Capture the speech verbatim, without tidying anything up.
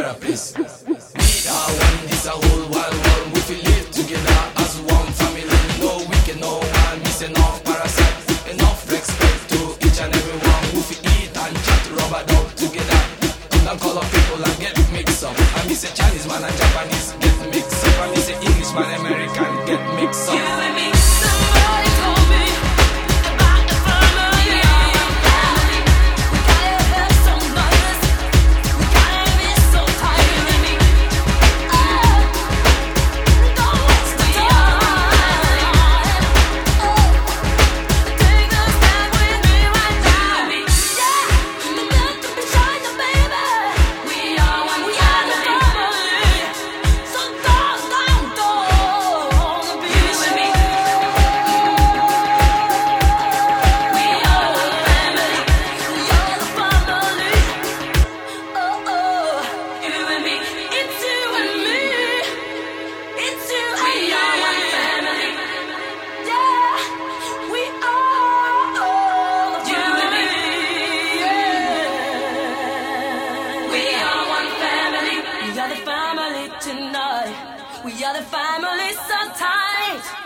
therapist. We are one, this a whole wild world. We feel live together as one family. No wicked, no one miss enough parasite. Enough respect to each and every one. We feel eat and chat, rubber dog together. Come and call up people and get mixed up. I miss a Chinese man and Japanese get mixed up. I miss a English man, American get mixed up. You and me. Somebody told me about the family. We are one family. We gotta have some mothers. We gotta be so tight. You and me. Oh, don't waste the time. Oh, take a step with me right now. You and me. Yeah, the good to be shine, baby. We are one family. So don't, don't, don't be with me. We are one family. You're the family. Oh, oh, you and me. It's you and me. It's you and me. We are one family. Yeah, we are you and me. Yeah, we are one family. We are the family tonight. We are the family so tight.